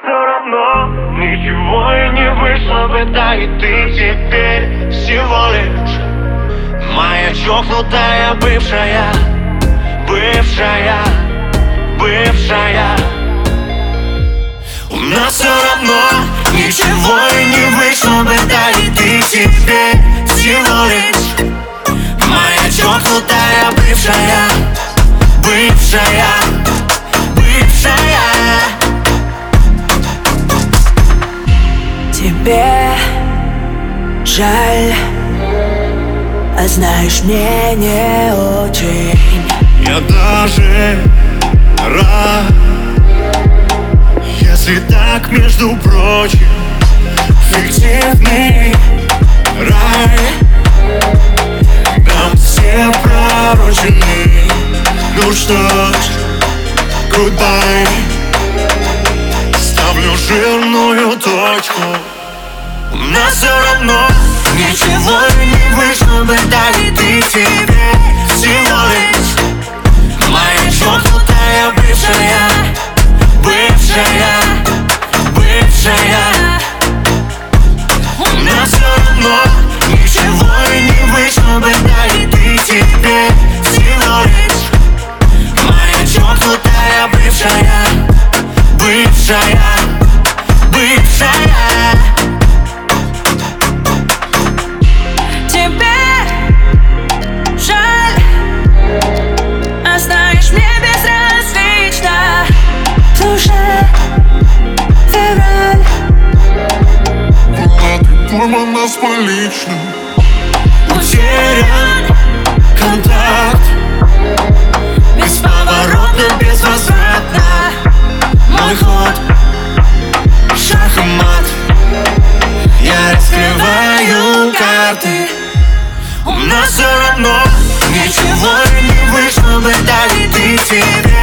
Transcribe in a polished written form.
все равно ничего и не вышло бы, да и ты теперь всего лишь моя чокнутая бывшая, бывшая, бывшая. У нас все равно ничего и не вышло бы, да и ты теперь всего лишь моя чокнутая бывшая, бывшая, бывшая. Тебе жаль, а знаешь, мне не очень. Я даже рад, если так, между прочим, фиктивный рай нам все пророчены. Ну что ж, goodbye. Ставлю жирную точку. У нас все равно ничего не вышло бы, да и ты теперь всего лишь моя чокнутая бывшая, бывшая, бывшая. У нас все равно ничего и не вышло бы, да и ты теперь всего лишь моя чокнутая бывшая, бывшая, бывшая. Пойман нас полично, утерян контакт, бесповоротно, безвозвратно. Мой ход, шах и мат. Я раскрываю карты. У нас все равно ничего и не вышло бы, да и ты теперь